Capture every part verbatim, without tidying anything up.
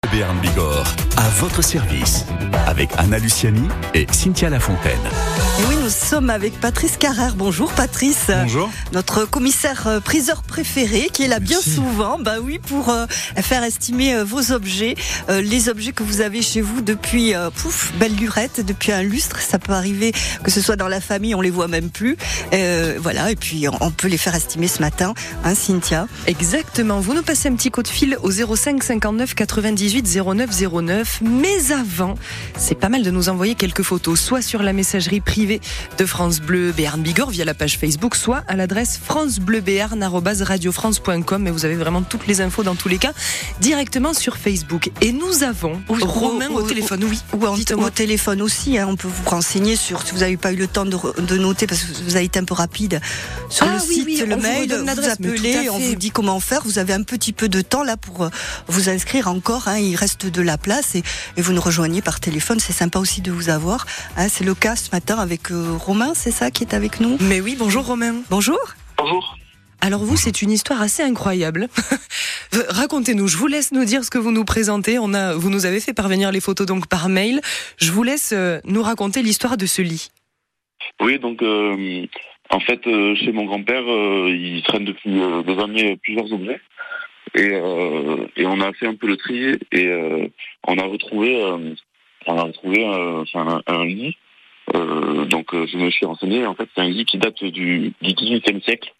Béarn Bigorre, à votre service, avec Anna Luciani et Cynthia Lafontaine. Et oui, nous sommes avec Patrice Carrère. Bonjour Patrice. Bonjour. Notre commissaire euh, priseur préféré qui est là bien Merci. souvent, bah oui, pour euh, faire estimer euh, vos objets, euh, les objets que vous avez chez vous depuis, euh, pouf, belle lurette, depuis un lustre. Ça peut arriver que ce soit dans la famille, on les voit même plus. Euh, voilà, et puis on, on peut les faire estimer ce matin, hein, Cynthia. Exactement, vous nous passez un petit coup de fil au zéro cinq cinquante-neuf quatre-vingt-dix-huit zéro neuf zéro neuf. Mais avant, c'est pas mal de nous envoyer quelques photos, soit sur la messagerie privée de France Bleu Béarn Bigorre via la page Facebook, soit à l'adresse francebleu-béarn arobase radiofrance point com. Et vous avez vraiment toutes les infos dans tous les cas directement sur Facebook. Et nous avons Ou- Romain ou- au ou- téléphone, oui. Ou en- Dites-moi. ou au téléphone aussi, hein, on peut vous renseigner sur, si vous n'avez pas eu le temps de, re- de noter parce que vous avez été un peu rapide, sur Ah le oui, site, oui, le on vous mail, redonne vous l'adresse, mais tout appelez, à on fait. vous dit comment faire, vous avez un petit peu de temps là pour euh, vous inscrire encore, hein, il reste de la place et, et vous nous rejoignez par téléphone, c'est sympa aussi de vous avoir, hein, c'est le cas ce matin avec euh, Romain, c'est ça qui est avec nous. Mais oui, bonjour Romain. Bonjour. Bonjour. Alors vous, c'est une histoire assez incroyable. Racontez-nous, je vous laisse nous dire ce que vous nous présentez. On a, vous nous avez fait parvenir les photos donc par mail. Je vous laisse euh, nous raconter l'histoire de ce lit. Oui, donc euh, en fait, euh, chez mon grand-père, euh, il traîne depuis euh, des années plusieurs objets. Et, euh, et on a fait un peu le tri et euh, on a retrouvé, euh, on a retrouvé euh, enfin, un, un lit. Euh, donc euh, je me suis renseigné. En fait, c'est un lit qui date du, du dix-huitième siècle.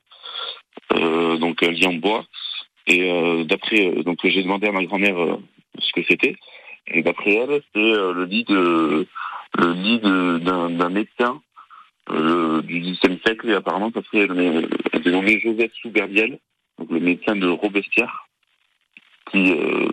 Euh, donc un lit en bois. Et euh, d'après, euh, donc j'ai demandé à ma grand-mère euh, ce que c'était. Et d'après elle, c'est euh, le lit de le lit de, d'un, d'un médecin euh, du dix-huitième siècle. Et apparemment, ça serait le, le nommé Joseph Souberbiel, donc le médecin de Robespierre, qui euh,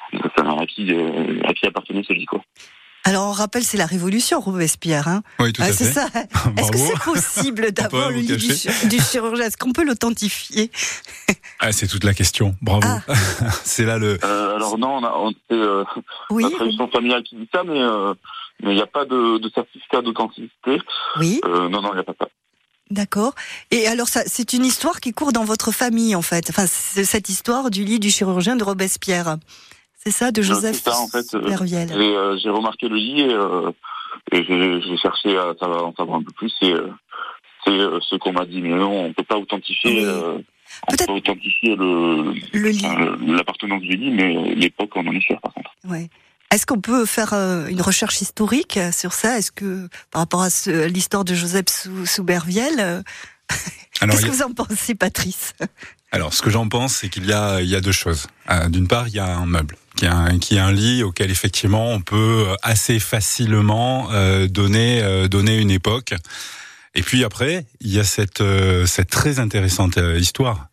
à qui euh, à qui appartenait ce lit, quoi. Alors on rappelle, c'est la Révolution Robespierre, hein. Oui, tout Ah, à c'est fait. ça. Est-ce que Bravo. c'est possible d'avoir peut le vous lit du, cacher. chir- du chirurgien? Est-ce qu'on peut l'authentifier? Ah, c'est toute la question. Bravo. Ah. C'est là le. Euh, alors non, on a, on, c'est euh, Oui, la tradition familiale qui dit ça, mais euh, mais il n'y a pas de, de certificat d'authenticité. oui. Euh, non, non, il n'y a pas ça. D'accord. Et alors, ça, c'est une histoire qui court dans votre famille, en fait. Enfin, c'est cette histoire du lit du chirurgien de Robespierre. C'est ça, de Joseph C'est ça, en fait. euh, Verviel. J'ai, euh, j'ai remarqué le lit et, euh, et j'ai, j'ai cherché à savoir, en savoir un peu plus. Et, euh, c'est euh, ce qu'on m'a dit. Mais non, on ne peut pas authentifier. Oui. Euh, on Peut-être- peut authentifier le, Le lit. euh, l'appartenance du lit, mais l'époque, on en est sûr, par contre. Ouais. Est-ce qu'on peut faire euh, une recherche historique sur ça? Est-ce que, par rapport à ce- l'histoire de Joseph Sou- Souberviel, euh, Alors, qu'est-ce il que y vous en pensez, Patrice? Alors, ce que j'en pense, c'est qu'il y a, il y a deux choses. Euh, d'une part, il y a un meuble, qui est un, qui est un lit auquel effectivement on peut assez facilement euh, donner, euh, donner une époque. Et puis après, il y a cette, euh, cette très intéressante euh, histoire.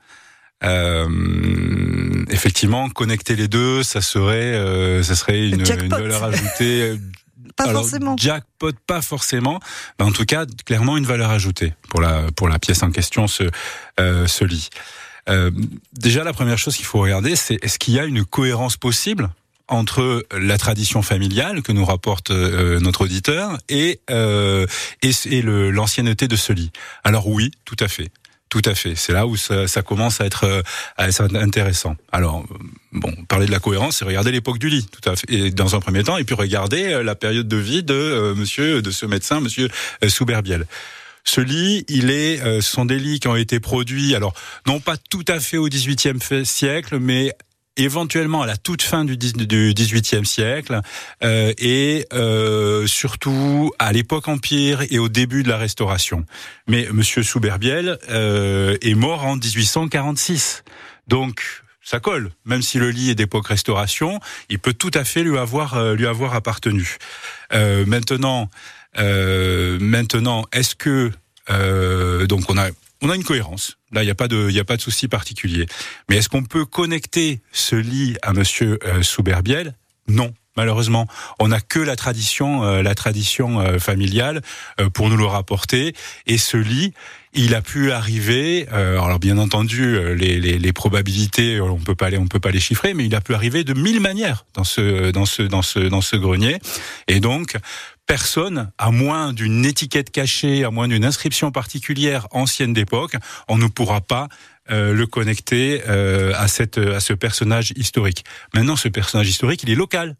Euh, effectivement, connecter les deux, ça serait, euh, ça serait une, Jackpot. une valeur ajoutée. euh, Pas Alors, forcément. Jackpot, pas forcément. Mais en tout cas, clairement une valeur ajoutée pour la pour la pièce en question, ce euh, ce lit. Euh, déjà, la première chose qu'il faut regarder, c'est est-ce qu'il y a une cohérence possible entre la tradition familiale que nous rapporte euh, notre auditeur et euh, et, et le, l'ancienneté de ce lit. Alors oui, tout à fait. Tout à fait. C'est là où ça, ça commence à être, à être intéressant. Alors, bon, parler de la cohérence, c'est regarder l'époque du lit, tout à fait. Et dans un premier temps, et puis regarder la période de vie de euh, Monsieur, de ce médecin, Monsieur euh, Souberbiel. Ce lit, il est, euh, ce sont des lits qui ont été produits, alors non pas tout à fait au dix-huitième siècle, mais éventuellement à la toute fin du dix-huitième siècle euh, et euh, surtout à l'époque Empire et au début de la Restauration. Mais Monsieur Souberbiel euh, est mort en dix-huit cent quarante-six, donc ça colle. Même si le lit est d'époque Restauration, il peut tout à fait lui avoir euh, lui avoir appartenu. Euh, maintenant, euh, maintenant, est-ce que euh, donc on a On a une cohérence. Là, il n'y a pas de, il y a pas de souci particulier. Mais est-ce qu'on peut connecter ce lit à Monsieur euh, Souberbiel? Non, malheureusement. On n'a que la tradition, euh, la tradition euh, familiale euh, pour nous le rapporter. Et ce lit, il a pu arriver. Euh, alors, bien entendu, les, les, les probabilités, on peut pas les, on peut pas les chiffrer, mais il a pu arriver de mille manières dans ce, dans ce, dans ce, dans ce grenier. Et donc, personne, à moins d'une étiquette cachée, à moins d'une inscription particulière ancienne d'époque, on ne pourra pas euh, le connecter euh, à cette à ce personnage historique. Maintenant, ce personnage historique, il est local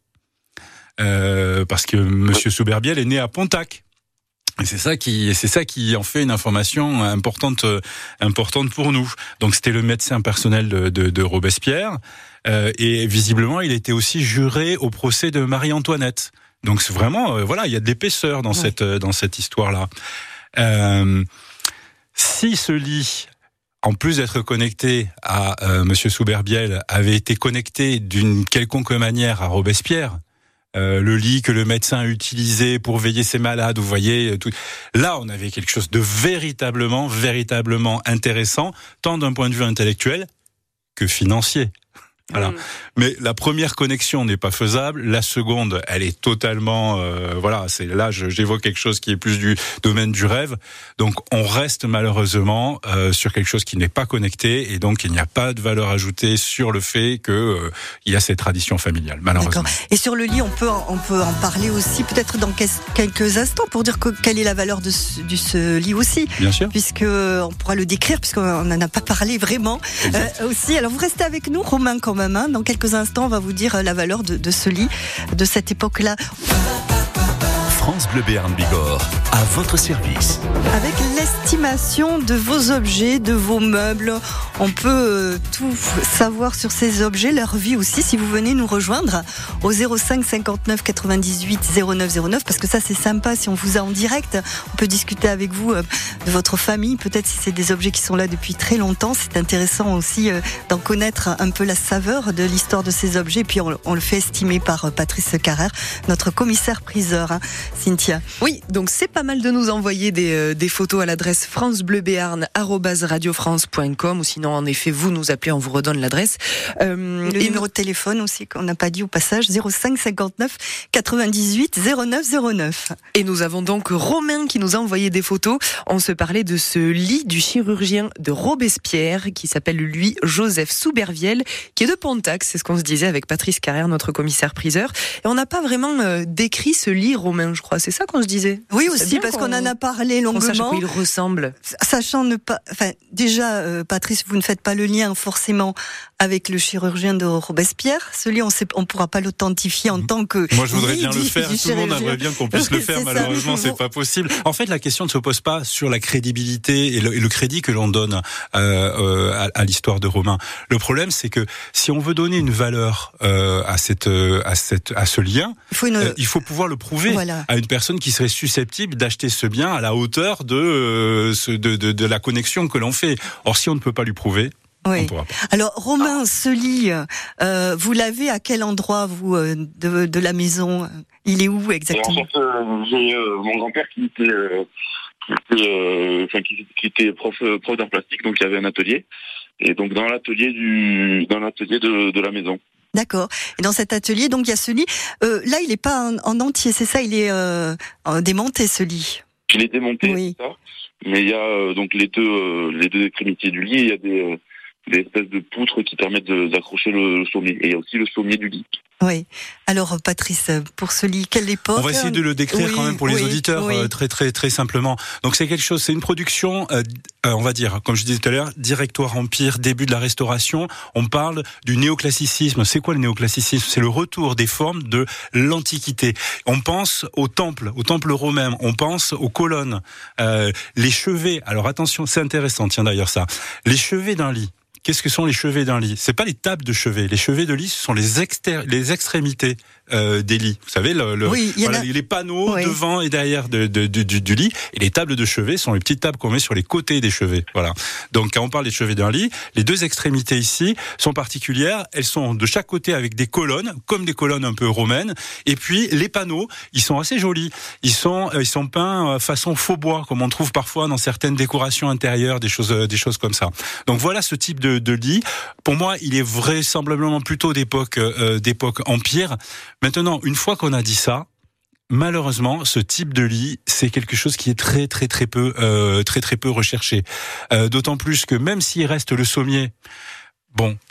euh, parce que Monsieur Souberbiel est né à Pontac. Et c'est ça qui, c'est ça qui en fait une information importante, importante pour nous. Donc c'était le médecin personnel de, de, de Robespierre, euh, et visiblement il était aussi juré au procès de Marie-Antoinette. Donc c'est vraiment, euh, voilà, il y a de l'épaisseur dans ouais. cette, dans cette histoire-là. Euh, si ce lit, en plus d'être connecté à euh, Monsieur Souberbiel, avait été connecté d'une quelconque manière à Robespierre. Euh, le lit que le médecin utilisait pour veiller ses malades, vous voyez, tout. Là, on avait quelque chose de véritablement, véritablement intéressant, tant d'un point de vue intellectuel que financier. Voilà. Mmh. Mais la première connexion n'est pas faisable. La seconde, elle est totalement, euh, voilà, c'est là, je, j'évoque quelque chose qui est plus du domaine du rêve. Donc, on reste malheureusement euh, sur quelque chose qui n'est pas connecté, et donc il n'y a pas de valeur ajoutée sur le fait que euh, il y a cette tradition familiale, malheureusement. D'accord. Et sur le lit, on peut, on peut en parler aussi, peut-être dans quelques instants, pour dire que, quelle est la valeur de ce, de ce lit aussi. Bien sûr. Puisque on pourra le décrire, puisqu'on n'en a pas parlé vraiment euh, aussi. Alors, vous restez avec nous, Romain, quand même. Dans quelques instants, on va vous dire la valeur de, de ce lit, de cette époque-là. France Bleu Béarn Bigorre, à votre service. Avec l'estimation de vos objets, de vos meubles, on peut euh, tout savoir sur ces objets, leur vie aussi, si vous venez nous rejoindre au zéro cinq cinquante-neuf quatre-vingt-dix-huit zéro neuf zéro neuf, parce que ça c'est sympa, si on vous a en direct, on peut discuter avec vous euh, de votre famille, peut-être si c'est des objets qui sont là depuis très longtemps, c'est intéressant aussi euh, d'en connaître un peu la saveur de l'histoire de ces objets, puis on, on le fait estimer par euh, Patrice Carrère, notre commissaire priseur. Hein. Cynthia. Oui, donc c'est pas mal de nous envoyer des, euh, des photos à l'adresse francebleu-béarn arobase radiofrance point com, ou sinon en effet vous nous appelez, on vous redonne l'adresse. Euh, le et numéro de téléphone aussi qu'on n'a pas dit au passage, zéro cinq cinquante-neuf quatre-vingt-dix-huit zéro neuf zéro neuf. Et nous avons donc Romain qui nous a envoyé des photos. On se parlait de ce lit du chirurgien de Robespierre qui s'appelle lui Joseph Souberbiel, qui est de Pontac, c'est ce qu'on se disait avec Patrice Carrère, notre commissaire priseur. Et on n'a pas vraiment euh, décrit ce lit, Romain, je crois. C'est ça qu'on se disait. Oui, aussi, parce qu'on, qu'on en a parlé longuement. Sache à quoi il ressemble. Sachant ne pas, enfin, déjà, euh, Patrice, vous ne faites pas le lien forcément avec le chirurgien de Robespierre. Ce lit, on sait, on pourra pas l'authentifier en tant que. Moi, je voudrais bien du, le faire. Tout le monde aimerait bien qu'on puisse oui, le faire. C'est malheureusement, ça. C'est pas possible. En fait, la question ne se pose pas sur la crédibilité et le, et le crédit que l'on donne euh, euh, à, à l'histoire de Romain. Le problème, c'est que si on veut donner une valeur euh, à cette, à cette, à ce lien, il faut, une... euh, il faut pouvoir le prouver voilà. à une personne qui serait susceptible d'acheter ce bien à la hauteur de, euh, de, de, de la connexion que l'on fait. Or, si on ne peut pas lui prouver, oui. Alors, Romain, ce lit, euh, vous l'avez à quel endroit, vous, euh, de, de la maison? Il est où exactement? Et en fait, euh, j'ai euh, mon grand-père qui était, euh, qui, était, euh, enfin, qui, qui était prof, prof d'art plastique, donc il y avait un atelier. Et donc dans l'atelier du, dans l'atelier de, de la maison. D'accord. Et dans cet atelier, donc il y a ce lit. Euh, là, il n'est pas en, en entier, c'est ça? Il est euh, démonté, ce lit. Il est démonté, oui. C'est ça. Mais il y a euh, donc les deux, euh, les deux extrémités du lit. Il y a des, euh, des espèces de poutres qui permettent de, d'accrocher le, le sommier. Et il y a aussi le sommier du lit. Oui. Alors, Patrice, pour ce lit, quelle époque? On va essayer de le décrire oui, quand même pour les oui, auditeurs oui. euh, très très très simplement. Donc c'est quelque chose, c'est une production, euh, euh, on va dire, comme je disais tout à l'heure, directoire empire, début de la Restauration. On parle du néoclassicisme. C'est quoi le néoclassicisme? C'est le retour des formes de l'Antiquité. On pense au temple, au temple romain. On pense aux colonnes, euh, les chevets. Alors attention, c'est intéressant. Tiens d'ailleurs ça, les chevets d'un lit. Qu'est-ce que sont les chevets d'un lit? C'est pas les tables de chevet. Les chevets de lit, ce sont les, exter- les extrémités euh, des lits. Vous savez, le, le, oui, voilà, a... les panneaux oui. devant et derrière de, de, de, du, du lit. Et les tables de chevet sont les petites tables qu'on met sur les côtés des chevets. Voilà. Donc, quand on parle des chevets d'un lit, les deux extrémités ici sont particulières. Elles sont de chaque côté avec des colonnes, comme des colonnes un peu romaines. Et puis, les panneaux, ils sont assez jolis. Ils sont, ils sont peints façon faux bois, comme on trouve parfois dans certaines décorations intérieures, des choses, des choses comme ça. Donc, voilà ce type de, de lit. Pour moi, il est vraisemblablement plutôt d'époque, euh, d'époque empire. Maintenant, une fois qu'on a dit ça, malheureusement, ce type de lit, c'est quelque chose qui est très très très peu, euh, très très peu recherché. Euh, d'autant plus que même s'il reste le sommier, bon,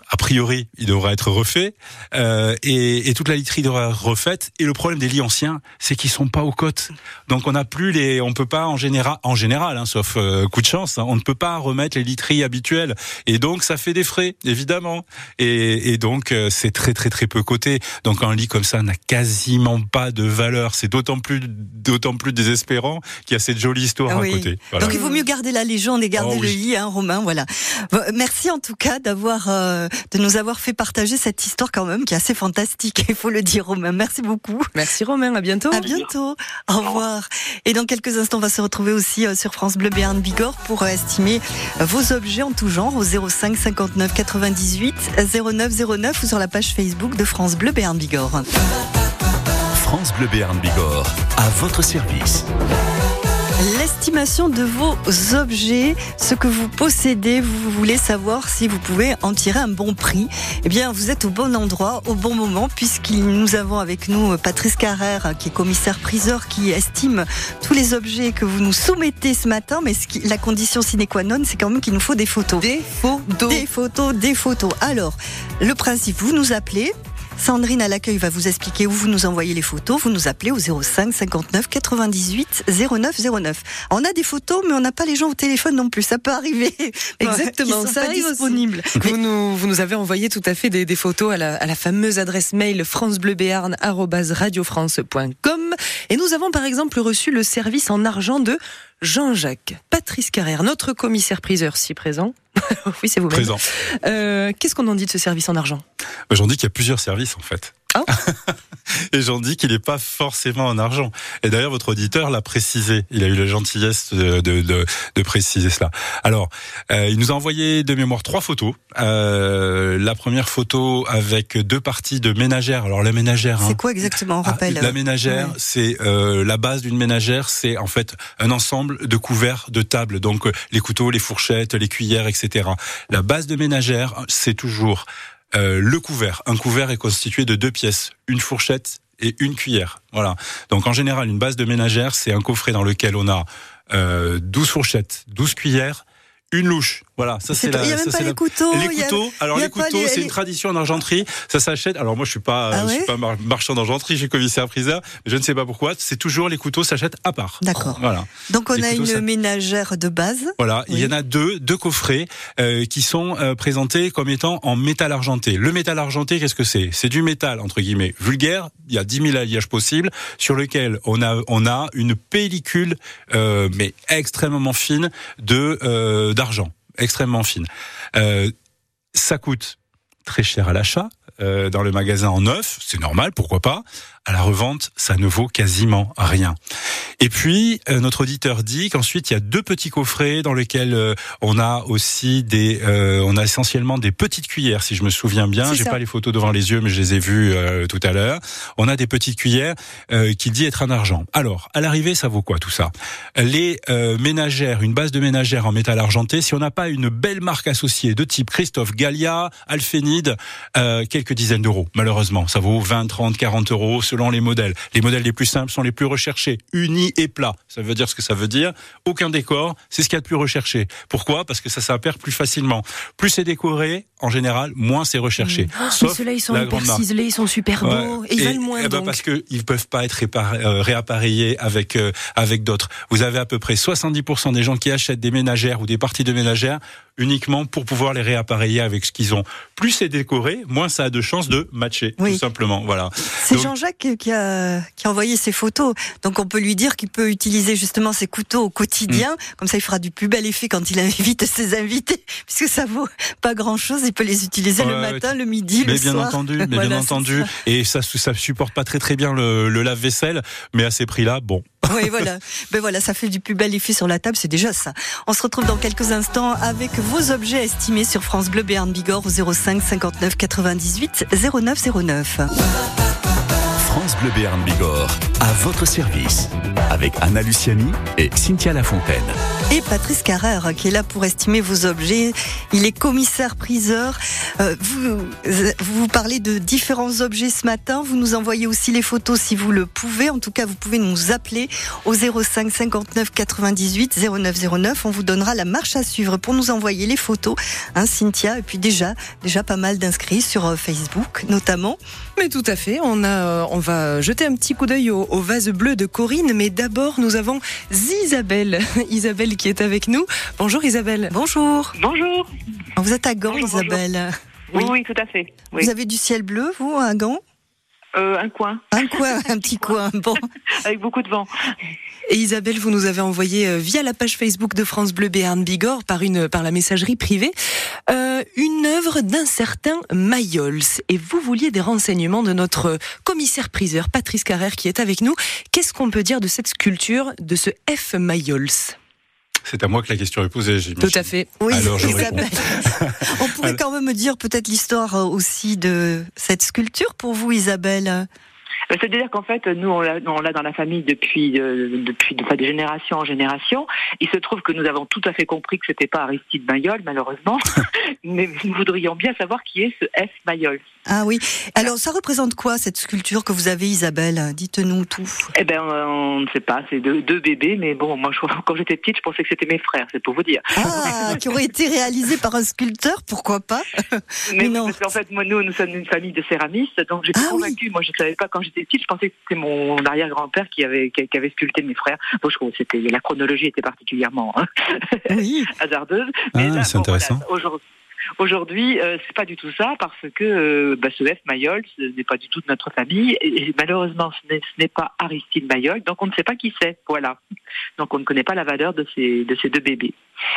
a priori, il devrait être refait, euh, et, et toute la literie devrait être refaite. Et le problème des lits anciens, c'est qu'ils sont pas aux cotes. Donc on n'a plus les, on peut pas en général, en général, hein, sauf euh, coup de chance, hein, on ne peut pas remettre les literies habituelles. Et donc ça fait des frais, évidemment. Et, et donc euh, c'est très très très peu coté. Donc un lit comme ça n'a quasiment pas de valeur. C'est d'autant plus d'autant plus désespérant qu'il y a cette jolie histoire ah oui. à côté. Voilà. Donc il vaut mieux garder la légende et garder oh, le oui. lit, hein, Romain. Voilà. Merci en tout cas d'avoir euh, de nous avoir fait partager cette histoire quand même qui est assez fantastique. Il faut le dire, Romain. Merci beaucoup. Merci Romain. À bientôt. À bientôt. Au revoir. Et dans quelques instants, on va se retrouver aussi euh, sur France Bleu Béarn Bigorre pour euh, estimer euh, vos objets en tout genre au zéro cinq cinquante-neuf quatre-vingt-dix-huit zéro neuf zéro neuf ou sur la page Facebook de France Bleu Béarn Bigorre. France Bleu Béarn Bigorre, à votre service. L'estimation de vos objets, ce que vous possédez, vous voulez savoir si vous pouvez en tirer un bon prix. Eh bien, vous êtes au bon endroit, au bon moment, puisque nous avons avec nous Patrice Carrère, qui est commissaire-priseur, qui estime tous les objets que vous nous soumettez ce matin. Mais ce qui, la condition sine qua non, c'est quand même qu'il nous faut des photos. Des photos. Des photos, des photos. Alors, le principe, vous nous appelez. Sandrine à l'accueil va vous expliquer où vous nous envoyez les photos. Vous nous appelez au zéro cinq cinquante-neuf quatre-vingt-dix-huit zéro neuf zéro neuf. On a des photos, mais on n'a pas les gens au téléphone non plus. Ça peut arriver. Exactement, Ils sont ça pas arrive disponibles. Vous nous, vous nous avez envoyé tout à fait des, des photos à la, à la fameuse adresse mail francebleubearn arobase radiofrance point com. Et nous avons par exemple reçu le service en argent de Jean-Jacques. Patrice Carrère, notre commissaire-priseur, si présent. Oui, c'est vous-même. Présent. Euh, qu'est-ce qu'on en dit de ce service en argent ? J'en dis qu'il y a plusieurs services en fait. Oh. Et j'en dis qu'il n'est pas forcément en argent. Et d'ailleurs, votre auditeur l'a précisé. Il a eu la gentillesse de, de, de, de préciser cela. Alors, euh, il nous a envoyé de mémoire trois photos. Euh, la première photo avec deux parties de ménagère. Alors, la ménagère... C'est hein, quoi exactement, on rappelle ah, La ménagère, ouais. c'est euh, la base d'une ménagère, c'est en fait un ensemble de couverts de table. Donc, euh, les couteaux, les fourchettes, les cuillères, et cetera. La base de ménagère, c'est toujours... Euh, le couvert. Un couvert est constitué de deux pièces, une fourchette et une cuillère. Voilà. Donc en général, une base de ménagère, c'est un coffret dans lequel on a euh, douze fourchettes, douze cuillères, une louche. Voilà, ça c'est, c'est la. Il y a même ça, pas c'est les la... couteaux. Les couteaux. A, alors les couteaux, les, c'est les... une tradition en argenterie. Ça s'achète. Alors moi, je suis pas, ah je ouais suis pas marchand d'argenterie. Je suis commissaire-priseur. Je ne sais pas pourquoi. C'est toujours les couteaux s'achètent à part. D'accord. Voilà. Donc on les a couteaux, une ça... ménagère de base. Voilà. Oui. Il y en a deux, deux coffrets euh, qui sont euh, présentés comme étant en métal argenté. Le métal argenté, qu'est-ce que c'est ? C'est du métal entre guillemets vulgaire. Il y a dix mille alliages possibles sur lequel on a on a une pellicule euh, mais extrêmement fine de euh, d'argent. Extrêmement fine. Euh, ça coûte très cher à l'achat. Euh, dans le magasin en neuf, c'est normal, pourquoi pas. À la revente, ça ne vaut quasiment rien. Et puis, euh, notre auditeur dit qu'ensuite, il y a deux petits coffrets dans lesquels euh, on a aussi des... Euh, on a essentiellement des petites cuillères, si je me souviens bien. C'est J'ai ça. pas les photos devant les yeux, mais je les ai vues euh, tout à l'heure. On a des petites cuillères euh, qui dit être en argent. Alors, à l'arrivée, ça vaut quoi tout ça ? Les euh, ménagères, une base de ménagère en métal argenté, si on n'a pas une belle marque associée de type Christophe, Gallia, Alphénide, euh, quelques dizaines d'euros, malheureusement. Ça vaut vingt, trente, quarante euros selon les modèles. Les modèles les plus simples sont les plus recherchés. Unis et plats. Ça veut dire ce que ça veut dire. Aucun décor, c'est ce qu'il y a de plus recherché. Pourquoi ? Parce que ça s'impère plus facilement. Plus c'est décoré, en général, moins c'est recherché. Mmh. Sauf mais ceux-là, ils sont la hyper grande marque. ciselés, ils sont super beaux. Ouais. Et ils et, valent moins, eh ben donc. parce qu'ils peuvent pas être répar- euh, réappareillés avec, euh, avec d'autres. Vous avez à peu près soixante-dix pour cent des gens qui achètent des ménagères ou des parties de ménagères uniquement pour pouvoir les réappareiller avec ce qu'ils ont. Plus c'est décoré, moins ça a de chances de matcher, Oui. tout simplement. Voilà. C'est Donc, Jean-Jacques qui a, qui a envoyé ces photos. Donc on peut lui dire qu'il peut utiliser justement ses couteaux au quotidien. Mmh. Comme ça, il fera du plus bel effet quand il invite ses invités, puisque ça vaut pas grand-chose. Il peut les utiliser ouais, le matin, ouais, le midi, mais le bien soir. entendu, mais Voilà, bien c'est entendu. ça. Et ça, ça supporte pas très très bien le, le lave-vaisselle, mais à ces prix-là, bon. Oui, voilà. Ben voilà, ça fait du plus bel effet sur la table, c'est déjà ça. On se retrouve dans quelques instants avec vos objets estimés sur France Bleu Béarn Bigorre au zéro cinq cinquante-neuf quatre-vingt-dix-huit zéro neuf zéro neuf. France Bleu Béarn Bigorre, à votre service, avec Anna Luciani et Cynthia Lafontaine. Et Patrice Carrère qui est là pour estimer vos objets. Il est commissaire-priseur. Euh, vous, vous parlez de différents objets ce matin. Vous nous envoyez aussi les photos si vous le pouvez. En tout cas, vous pouvez nous appeler au zéro cinq cinquante-neuf quatre-vingt-dix-huit zéro neuf zéro neuf. On vous donnera la marche à suivre pour nous envoyer les photos, hein, Cynthia. Et puis déjà, déjà pas mal d'inscrits sur Facebook, notamment. Mais tout à fait. On a, on va jeter un petit coup d'œil au, au vase bleu de Corinne. Mais d'abord, nous avons Isabelle. Isabelle qui est avec nous. Bonjour Isabelle. Bonjour. Bonjour. Vous êtes à Gand, Oui, Isabelle. Oui, oui, tout à fait. Oui. Vous avez du ciel bleu, vous, à Gand? Euh, un coin. Un coin, un petit coin. Bon. Avec beaucoup de vent. Et Isabelle, vous nous avez envoyé via la page Facebook de France Bleu Béarn Bigorre par une par la messagerie privée euh, une œuvre d'un certain Mayol. Et vous vouliez des renseignements de notre commissaire-priseur Patrice Carrère qui est avec nous. Qu'est-ce qu'on peut dire de cette sculpture, de ce F Mayol? C'est à moi que la question est posée, j'imagine. Tout à fait. Oui, Alors, je Isabelle. On pourrait quand même me dire peut-être l'histoire aussi de cette sculpture pour vous, Isabelle. C'est-à-dire qu'en fait, nous, on l'a, on l'a dans la famille depuis, euh, depuis enfin, de génération en génération. Il se trouve que nous avons tout à fait compris que c'était pas Aristide Mayol, malheureusement. Mais nous voudrions bien savoir qui est ce F Mayol. Ah oui. Alors, ça représente quoi, cette sculpture que vous avez, Isabelle? Dites-nous tout. Eh ben, on ne sait pas. C'est deux, deux bébés, mais bon, moi, je, quand j'étais petite, je pensais que c'était mes frères. C'est pour vous dire. Ah, qui auraient été réalisés par un sculpteur, pourquoi pas? Mais, Mais non. Parce qu'en fait, moi, nous, nous sommes une famille de céramistes, donc j'étais Ah convaincue. oui. Moi, je ne savais pas quand j'étais petite. Je pensais que c'était mon arrière-grand-père qui avait, qui, qui avait sculpté mes frères. Bon, je trouve que c'était, la chronologie était particulièrement hein, Oui. hasardeuse. Ah, là, c'est bon, intéressant. Voilà, aujourd'hui, aujourd'hui euh, c'est pas du tout ça, parce que euh, bah, ce F Mayol, ce n'est pas du tout de notre famille. Et, et malheureusement, ce n'est, ce n'est pas Aristide Mayol, donc on ne sait pas qui c'est. Voilà. Donc on ne connaît pas la valeur de ces, de ces deux bébés.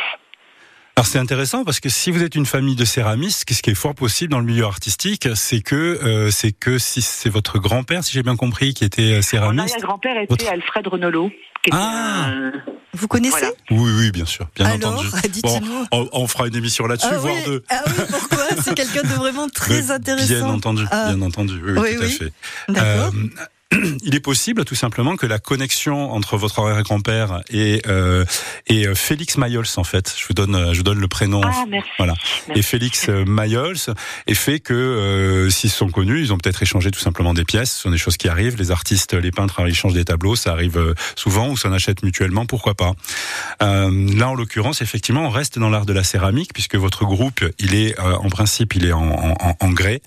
Alors c'est intéressant parce que si vous êtes une famille de céramistes, ce qui est fort possible dans le milieu artistique, c'est que euh, c'est que si c'est votre grand-père, si j'ai bien compris, qui était Mon céramiste. arrière-grand-père était Votre... Alfred Renolo. Qui était Ah. un... Vous connaissez? Voilà. Oui, oui, bien sûr, bien Alors, entendu. dites-nous. Bon, on, on fera une émission là-dessus, Ah voire oui. deux. Ah oui, pourquoi? C'est quelqu'un de vraiment très Mais intéressant. Bien entendu, Ah. bien entendu, oui, oui, Oui, tout à oui. fait. D'accord. Euh, il est possible, tout simplement, que la connexion entre votre arrière-grand-père et euh, et Félix Mayol, en fait, je vous donne, je vous donne le prénom. Ah, merci. Voilà. Merci. Et Félix Mayol est fait que euh, s'ils se sont connus, ils ont peut-être échangé tout simplement des pièces. Ce sont des choses qui arrivent. Les artistes, les peintres, ils échangent des tableaux, ça arrive souvent, ou s'en achètent mutuellement, pourquoi pas. Euh, là, en l'occurrence, effectivement, on reste dans l'art de la céramique puisque votre groupe, il est euh, en principe, il est en, en, en grès.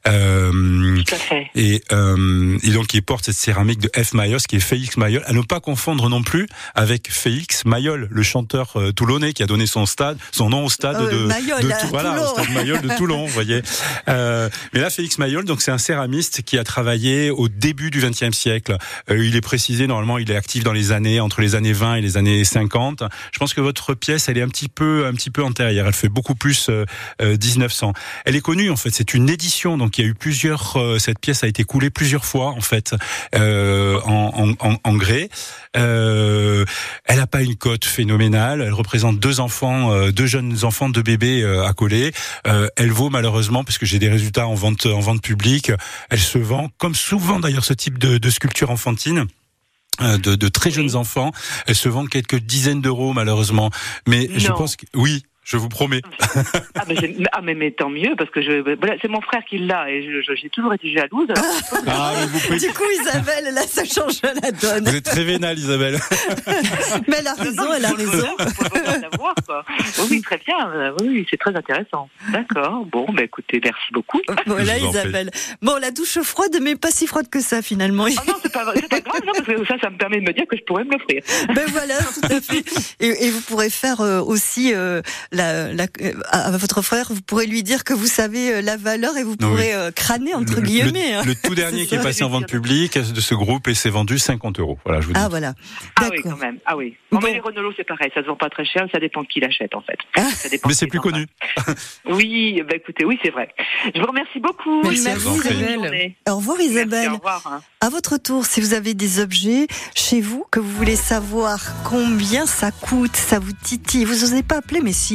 Euh, Tout à fait. Et, euh, et donc, il porte cette céramique de F Mayol, qui est Félix Mayol, à ne pas confondre non plus avec Félix Mayol, le chanteur euh, toulonnais qui a donné son stade, son nom au stade Euh, de, Mayol, de à Tou- voilà, Toulon. au stade Mayol de Toulon, vous voyez. Euh, mais là, Félix Mayol, donc c'est un céramiste qui a travaillé au début du vingtième siècle. Euh, il est précisé, normalement, il est actif dans les années entre les années vingt et les années cinquante. Je pense que votre pièce, elle est un petit peu, un petit peu antérieure. Elle fait beaucoup plus euh, euh, dix-neuf cents. Elle est connue, en fait. C'est une édition, donc il y a eu plusieurs. Euh, cette pièce a été coulée plusieurs fois, en fait. Euh, En, en, en grès. Euh, elle n'a pas une cote phénoménale. Elle représente deux enfants, euh, deux jeunes enfants, deux bébés euh, à coller. Euh, elle vaut malheureusement, puisque j'ai des résultats en vente, en vente publique, elle se vend, comme souvent d'ailleurs ce type de, de sculpture enfantine. De, de très jeunes enfants, elle se vend quelques dizaines d'euros malheureusement. Mais Non. je pense que oui. Je vous promets. Ah, mais, j'ai- ah mais, mais tant mieux, parce que je, voilà, c'est mon frère qui l'a, et je, je- j'ai toujours été jalouse. Ah, mais vous, pouvez- Du coup, Isabelle, là, ça change la donne. vous êtes très vénale, Isabelle. Mais elle a raison, elle a raison. Savoir, quoi. Oui, oui, très bien. euh, Oui, oui, c'est très intéressant. D'accord. Bon, bah écoutez, merci beaucoup. Voilà, Je vous en prie. Isabelle. Bon, la douche froide, mais pas si froide que ça, finalement. Ah non, c'est pas, c'est pas grave, non, parce que ça, ça me permet de me dire que je pourrais me l'offrir. Ben voilà, tout à fait. Et, et vous pourrez faire euh, aussi euh, la, la, euh, à votre frère, vous pourrez lui dire que vous savez euh, la valeur et vous Oui. pourrez euh, crâner entre Le- guillemets. Le, hein. le tout dernier C'est qui est ça. passé en vente publique de ce groupe et s'est vendu cinquante euros. Voilà, je vous dis. Ah voilà. Ah oui, D'accord. quand même. Ah oui. Bon, Bon. mais les Renolo, c'est pareil. Ça se vend pas très cher. Ça dépend qui l'achète, en fait. Ah. Ça dépend Mais qui c'est est plus en connu. face. Oui, bah écoutez, oui, c'est vrai. Je vous remercie beaucoup. Merci, Merci, vous en prie. bonne journée. Au revoir Merci, Isabelle. au revoir. hein. À votre tour, si vous avez des objets chez vous que vous voulez savoir combien ça coûte, ça vous titille, vous n'osez pas appeler, mais si,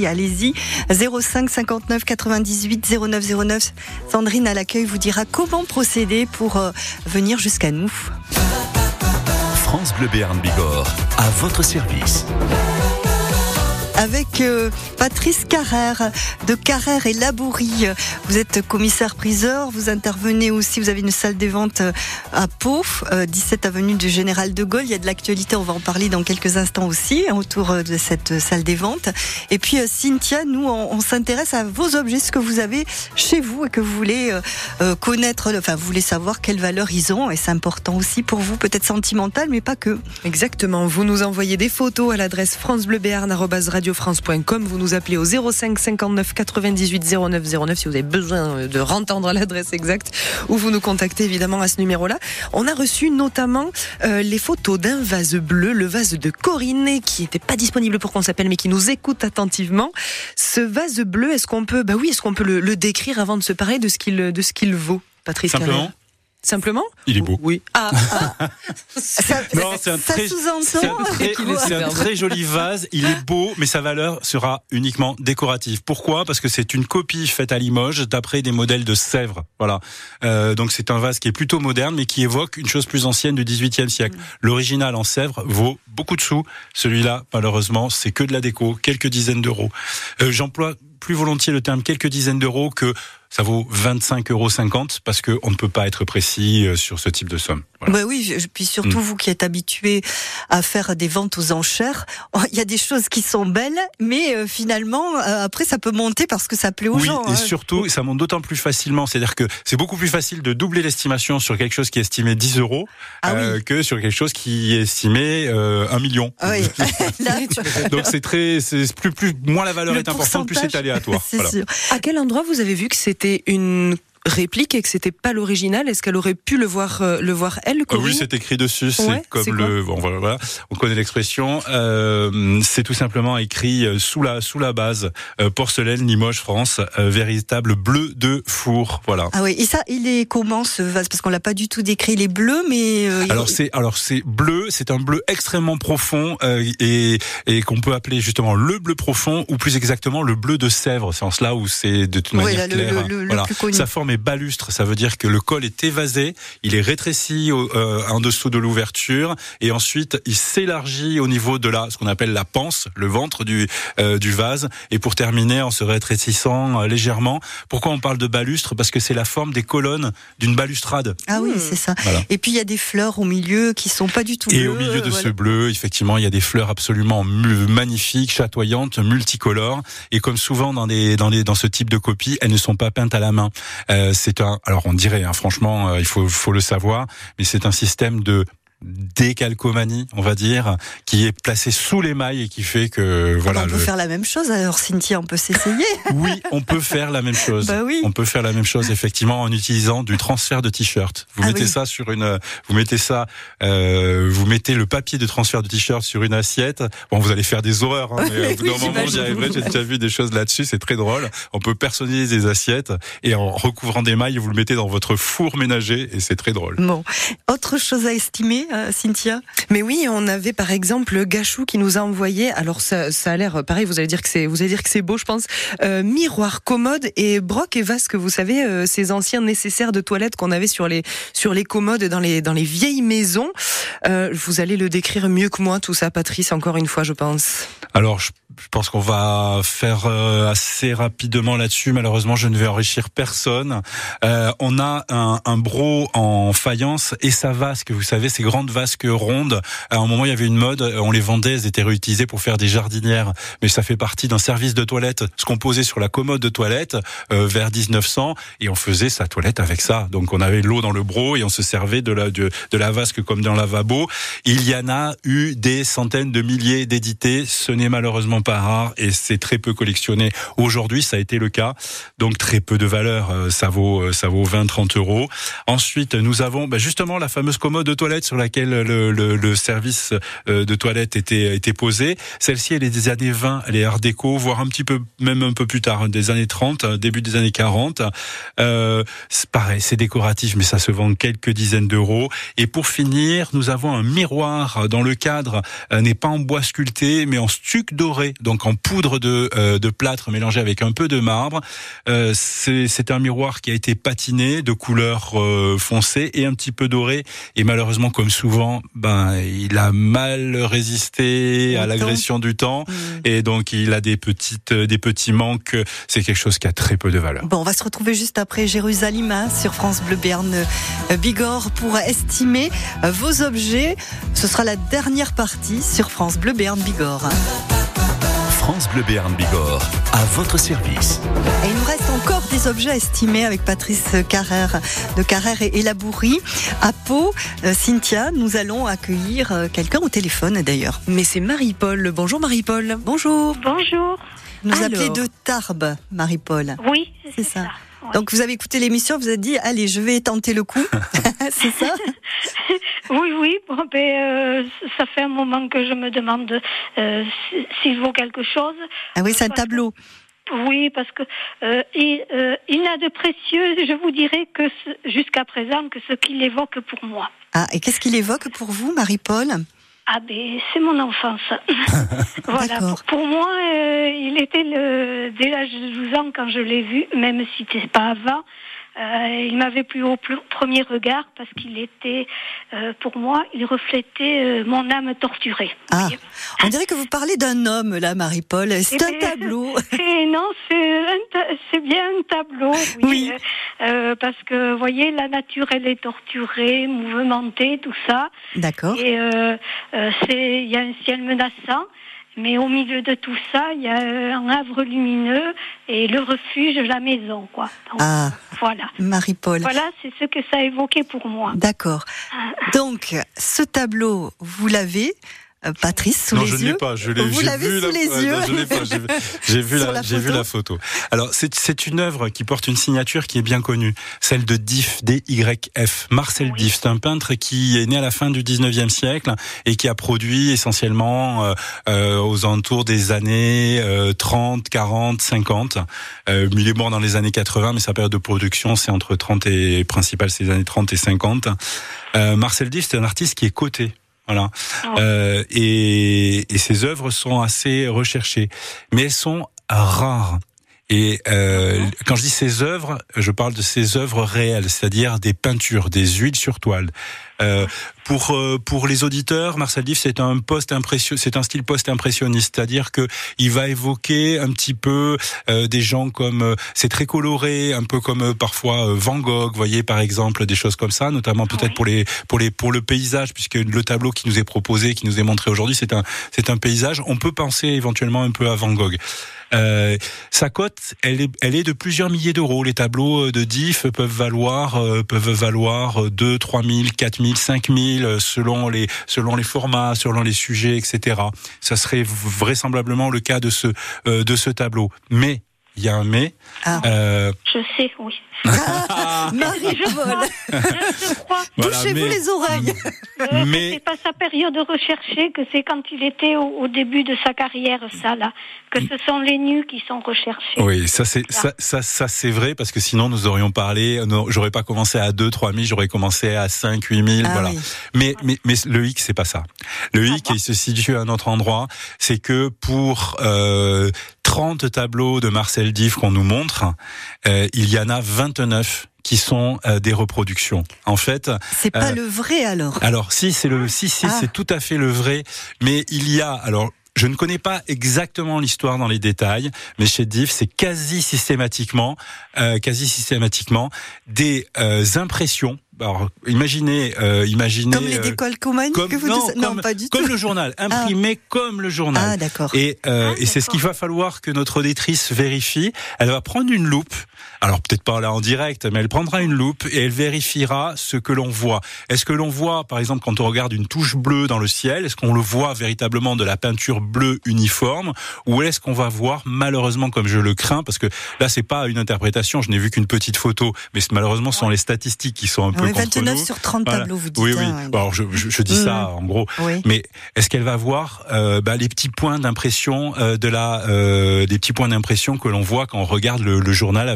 aussi, allez-y. zéro cinq cinquante-neuf quatre-vingt-dix-huit zéro neuf zéro neuf. Sandrine à l'accueil vous dira comment procéder pour euh, venir jusqu'à nous. France Bleu Béarn Bigorre, à votre service. Avec euh, Patrice Carrère de Carrère et Labourie. Vous êtes commissaire-priseur, vous intervenez aussi, vous avez une salle des ventes à Pau, euh, dix-sept avenue du Général de Gaulle. Il y a de l'actualité, on va en parler dans quelques instants aussi, hein, autour de cette salle des ventes. Et puis euh, Cynthia, nous on, on s'intéresse à vos objets, ce que vous avez chez vous et que vous voulez euh, euh, connaître, enfin vous voulez savoir quelle valeur ils ont, et c'est important aussi pour vous, peut-être sentimental, mais pas que. Exactement, vous nous envoyez des photos à l'adresse francebleu-béarn arobase radio france point com. Vous nous appelez au zéro cinq cinquante-neuf quatre-vingt-dix-huit zéro neuf zéro neuf si vous avez besoin de rentendre l'adresse exacte, ou vous nous contactez évidemment à ce numéro-là. On a reçu notamment euh, les photos d'un vase bleu, le vase de Corinne, qui n'était pas disponible pour qu'on s'appelle, mais qui nous écoute attentivement. Ce vase bleu, est-ce qu'on peut, bah oui, est-ce qu'on peut le, le décrire avant de se parler de ce qu'il, de ce qu'il vaut, Patrice Simplement. Carrère ? Simplement ? Il est beau. Oui. Ah, ah. Ça, Non, c'est un ça très, sous-entend c'est un très, qu'il est c'est un superbe. très joli vase. Il est beau, mais sa valeur sera uniquement décorative. Pourquoi ? Parce que c'est une copie faite à Limoges d'après des modèles de Sèvres. Voilà. Euh, donc c'est un vase qui est plutôt moderne, mais qui évoque une chose plus ancienne du dix-huitième siècle. L'original en Sèvres vaut beaucoup de sous. Celui-là, malheureusement, c'est que de la déco, quelques dizaines d'euros. Euh, j'emploie plus volontiers le terme quelques dizaines d'euros que ça vaut vingt-cinq euros cinquante, parce qu'on ne peut pas être précis sur ce type de somme. Voilà. Bah oui, puis surtout mmh. vous qui êtes habitué à faire des ventes aux enchères, il y a des choses qui sont belles, mais euh, finalement euh, après ça peut monter parce que ça plaît aux oui, gens. Et hein. surtout, ça monte d'autant plus facilement. C'est-à-dire que c'est beaucoup plus facile de doubler l'estimation sur quelque chose qui est estimé dix euros ah euh, oui. que sur quelque chose qui est estimé euh, un million. Ah oui. Là, Donc c'est très, c'est plus, plus, moins la valeur le est importante, plus c'est aléatoire. C'est Voilà. sûr. À quel endroit vous avez vu que c'était une réplique et que c'était pas l'original? Est-ce qu'elle aurait pu le voir, euh, le voir elle, Euh, Corinne? oui, c'est écrit dessus. C'est Ouais, comme c'est le. Bon, voilà, voilà, on connaît l'expression. Euh, c'est tout simplement écrit euh, sous la sous la base euh, porcelaine Limoges France, euh, véritable bleu de four. Voilà. Ah oui, et ça, il est comment ce vase? Parce qu'on l'a pas du tout décrit. Il est bleu, mais euh, Alors il... c'est alors c'est bleu, c'est un bleu extrêmement profond euh, et et qu'on peut appeler justement le bleu profond, ou plus exactement le bleu de Sèvres. C'est en cela où c'est de toute Oui, manière là, le, claire. le, le, voilà. le plus connu. Sa forme est balustre, ça veut dire que le col est évasé, il est rétréci au, euh, en dessous de l'ouverture, et ensuite il s'élargit au niveau de la ce qu'on appelle la panse, le ventre du euh, du vase, et pour terminer en se rétrécissant euh, légèrement. Pourquoi on parle de balustre? Parce que c'est la forme des colonnes d'une balustrade. Ah oui, Mmh. c'est ça. Voilà. Et puis il y a des fleurs au milieu qui sont pas du tout bleues. Et au milieu de voilà. ce bleu, effectivement, il y a des fleurs absolument mu- magnifiques, chatoyantes, multicolores. Et comme souvent dans des dans les dans ce type de copies, elles ne sont pas peintes à la main. Euh, c'est un, alors on dirait, hein, franchement, euh, il faut faut le savoir, mais c'est un système de décalcomanie, on va dire, qui est placé sous l'émail et qui fait que voilà. On peut le... faire la même chose. Alors Cynthia, on peut s'essayer. Oui, on peut faire la même chose. Bah oui. On peut faire la même chose effectivement en utilisant du transfert de t-shirt. Vous Ah mettez oui. ça sur une, vous mettez ça, euh, vous mettez le papier de transfert de t-shirt sur une assiette. Bon, vous allez faire des horreurs, hein, mais au bout Oui, d'un moment, j'y j'imagine. arriverai. J'ai déjà vu des choses là-dessus, c'est très drôle. On peut personnaliser des assiettes et en recouvrant des mailles, vous le mettez dans votre four ménager et c'est très drôle. Bon, autre chose à estimer, euh, Cynthia? Mais oui, on avait par exemple Gachou qui nous a envoyé. Alors ça, ça a l'air pareil. Vous allez dire que c'est, vous allez dire que c'est beau, je pense. Euh, miroir, commode et broc et vase, que vous savez, euh, ces anciens nécessaires de toilette qu'on avait sur les sur les commodes dans les dans les vieilles maisons. Euh, vous allez le décrire mieux que moi tout ça, Patrice. Encore une fois, je pense. Alors, je, je pense qu'on va faire euh, assez rapidement là-dessus. Malheureusement, je ne vais enrichir personne. Euh, on a un, un bro en faïence et sa vasque. Vous savez, ces grandes vasques rondes. À un moment, il y avait une mode. On les vendait, elles étaient réutilisées pour faire des jardinières. Mais ça fait partie d'un service de toilette, ce qu'on posait sur la commode de toilette euh, vers dix-neuf cents, et on faisait sa toilette avec ça. Donc, on avait l'eau dans le bro et on se servait de la de, de la vasque comme dans le lavabo. Il y en a eu des centaines de milliers d'édités. Ce n'est malheureusement pas rare et c'est très peu collectionné. Aujourd'hui, ça a été le cas. Donc très peu de valeur, ça vaut ça vaut vingt à trente euros. Ensuite, nous avons bah, justement la fameuse commode de toilette sur laquelle le, le, le service de toilette était était posé. Celle-ci, elle est des années vingt, elle est art déco, voire un petit peu même un peu plus tard, des années trente, début des années quarante. Euh, c'est pareil, c'est décoratif, mais ça se vend quelques dizaines d'euros. Et pour finir, nous avons un miroir dans le cadre, euh, n'est pas en bois sculpté, mais en stuc doré. donc en poudre de, euh, de plâtre mélangée avec un peu de marbre. Euh, c'est, c'est un miroir qui a été patiné de couleur euh, foncée et un petit peu doré. Et malheureusement, comme souvent, ben il a mal résisté le à l'agression temps. du temps, mmh. et donc il a des petites, des petits manques. C'est quelque chose qui a très peu de valeur. Bon, on va se retrouver juste après Jérusalem hein, sur France Bleu Béarn euh, Bigorre pour estimer euh, vos objets. Ce sera la dernière partie sur France Bleu Béarn Bigorre. France Bleu Béarn Bigorre, à votre service. Et il nous reste encore des objets à estimer avec Patrice Carrère de Carrère et Labourie. À Pau, euh, Cynthia, nous allons accueillir euh, quelqu'un au téléphone d'ailleurs. Mais c'est Marie-Paul. Bonjour Marie-Paul. Bonjour. Bonjour. Vous nous Alors. appelez de Tarbes, Marie-Paul. Oui, c'est, c'est ça. ça. Ouais. Donc vous avez écouté l'émission, vous avez dit allez, je vais tenter le coup. C'est ça? Oui, oui. Bon, ben, euh, ça fait un moment que je me demande euh, s'il vaut quelque chose. Ah oui, c'est un parce tableau. Que, oui, parce que euh, il, euh, il n'a de précieux, je vous dirais que ce, jusqu'à présent, que ce qu'il évoque pour moi. Ah, et qu'est-ce qu'il évoque pour vous, Marie-Paul? Ah ben, c'est mon enfance. Voilà. Pour, pour moi, euh, il était le, dès l'âge de douze ans quand je l'ai vu, même si c'était pas avant. Euh, il m'avait plu au plus, premier regard parce qu'il était, euh, pour moi, il reflétait euh, mon âme torturée. Ah, on dirait que vous parlez d'un homme là, Marie-Paul. C'est et un ben, tableau. Et non, c'est, un ta- c'est bien un tableau. Oui, oui. Euh, parce que, vous voyez, la nature, elle est torturée, mouvementée, tout ça. D'accord. Et euh, euh, c'est, il y a un ciel menaçant. Mais au milieu de tout ça, il y a un havre lumineux et le refuge, la maison, quoi. Donc, ah, voilà. Marie-Paul. Voilà, c'est ce que ça évoquait pour moi. D'accord. Donc, ce tableau, vous l'avez, euh, Patrice, sous non, les je yeux. Non, je ne l'ai pas. Je l'ai, vous j'ai l'avez vu sous la, les euh, yeux. Non, je l'ai pas. J'ai, j'ai, vu, la, la j'ai vu la photo. Alors, c'est, c'est une œuvre qui porte une signature qui est bien connue, celle de Dif, D Y F. Marcel oui. Dif, c'est un peintre qui est né à la fin du dix-neuvième siècle et qui a produit essentiellement euh, euh, aux alentours des années euh, trente, quarante, cinquante. Euh, il est mort dans les années quatre-vingts, mais sa période de production, c'est entre trente et principale, c'est les années trente et cinquante. Euh, Marcel Dif, c'est un artiste qui est coté. Voilà. Oh. Euh, et, et ces œuvres sont assez recherchées, mais elles sont rares. Et euh, mmh. quand je dis ces œuvres, je parle de ces œuvres réelles, c'est-à-dire des peintures, des huiles sur toile. Euh, pour euh, pour les auditeurs, Marcel Dif, c'est un post-impression, c'est un style post-impressionniste, c'est-à-dire que il va évoquer un petit peu euh, des gens comme euh, c'est très coloré, un peu comme euh, parfois euh, Van Gogh, vous voyez par exemple des choses comme ça, notamment peut-être oui. pour les pour les pour le paysage, puisque le tableau qui nous est proposé, qui nous est montré aujourd'hui, c'est un c'est un paysage. On peut penser éventuellement un peu à Van Gogh. Euh, sa cote, elle est, elle est de plusieurs milliers d'euros. Les tableaux de Dif peuvent valoir, euh, peuvent valoir deux, trois mille, quatre mille, cinq mille, selon les, selon les formats, selon les sujets, et cetera. Ça serait vraisemblablement le cas de ce, euh, de ce tableau. Mais, il y a un mais. Ah. Euh... Je sais, oui. Ah, Marie-Paul. Je, je crois. Voilà, touchez-vous mais, les oreilles. Euh, mais c'est pas sa période recherchée, que c'est quand il était au, au début de sa carrière, ça là, que ce sont les nus qui sont recherchés. Oui, ça c'est ça, ça, ça c'est vrai, parce que sinon nous aurions parlé. Non, j'aurais pas commencé à deux, trois mille, j'aurais commencé à cinq, huit mille, ah, voilà. Oui. Mais mais mais le hic, c'est pas ça. Le hic, ah, il se situe à un autre endroit. C'est que pour euh, trente tableaux de Marcel Dif qu'on nous montre, euh, il y en a vingt-neuf qui sont euh, des reproductions. En fait, c'est pas euh, le vrai alors. Alors si c'est le si si ah. c'est tout à fait le vrai, mais il y a alors je ne connais pas exactement l'histoire dans les détails, mais chez Dif, c'est quasi systématiquement, euh, quasi systématiquement des euh, impressions. Alors, imaginez, euh, imaginez. Comme les décolcomanes que vous non, dis... non, non, pas du tout. Comme le journal, imprimé ah. comme le journal. Ah, d'accord. Et, euh, ah, et c'est d'accord. ce qu'il va falloir que notre auditrice vérifie. Elle va prendre une loupe. Alors, peut-être pas là en direct, mais elle prendra une loupe et elle vérifiera ce que l'on voit. Est-ce que l'on voit, par exemple, quand on regarde une touche bleue dans le ciel, est-ce qu'on le voit véritablement de la peinture bleue uniforme, ou est-ce qu'on va voir, malheureusement, comme je le crains, parce que là, c'est pas une interprétation, je n'ai vu qu'une petite photo, mais malheureusement, ce sont les statistiques qui sont un peu oui, contre vingt-neuf nous. Sur trente voilà. tableaux, vous dites. Oui, oui. Hein, bon, alors, je, je, je dis mmh. ça, en gros. Oui. Mais est-ce qu'elle va voir euh, bah, les petits points d'impression euh, de la, euh, des petits points d'impression que l'on voit quand on regarde le, le journal avec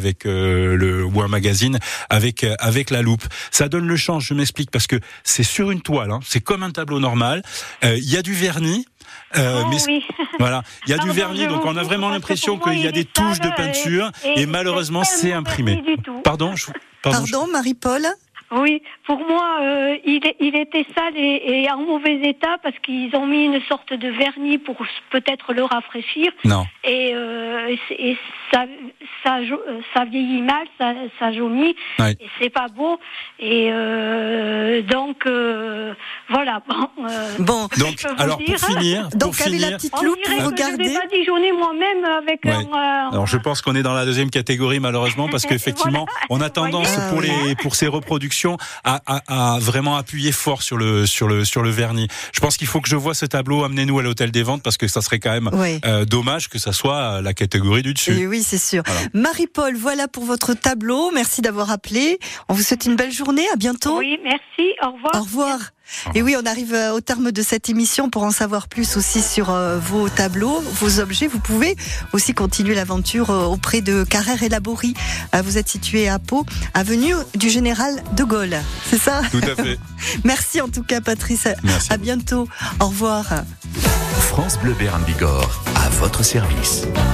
avec euh, le ou un magazine avec euh, avec la loupe. Ça donne le change. Je m'explique parce que c'est sur une toile. Hein, c'est comme un tableau normal. Il euh, y a du vernis. Euh, oh, mais oui. Voilà, il y a Pardon, du vernis, donc on a vraiment l'impression qu'il y a des touches de peinture et, et, et malheureusement c'est imprimé. Pardon, je, pardon, pardon je... Marie-Paul. Oui, pour moi, euh, il, il était sale et, et en mauvais état parce qu'ils ont mis une sorte de vernis pour peut-être le rafraîchir. Non. Et, euh, et ça, ça, ça vieillit mal, ça, ça jaunit. Ouais. Et c'est pas beau. Et euh, donc, euh, voilà. Bon, euh, bon. donc, alors pour finir, donc pour avec finir, la petite loupe, vous regardez. Je l'ai pas dijonné moi-même avec ouais. un. Euh, alors je pense qu'on est dans la deuxième catégorie malheureusement parce qu'effectivement, voilà. on a tendance ah, pour les pour ces reproductions À, à, à vraiment appuyer fort sur le sur le sur le vernis. Je pense qu'il faut que je vois ce tableau. Amenez-nous à l'hôtel des ventes parce que ça serait quand même oui. euh, dommage que ça soit la catégorie du dessus. Et oui, c'est sûr. Voilà. Marie-Paul, voilà pour votre tableau. Merci d'avoir appelé. On vous souhaite une belle journée. À bientôt. Oui, merci. Au revoir. Au revoir. Et oui, on arrive au terme de cette émission. Pour en savoir plus aussi sur euh, vos tableaux, vos objets, vous pouvez aussi continuer l'aventure euh, auprès de Carrère et Laborie. Euh, vous êtes situé à Pau, avenue du Général de Gaulle. C'est ça ? Tout à fait. Merci en tout cas, Patrice. Merci à bientôt. Au revoir. France Bleu Béarn Bigorre, à votre service.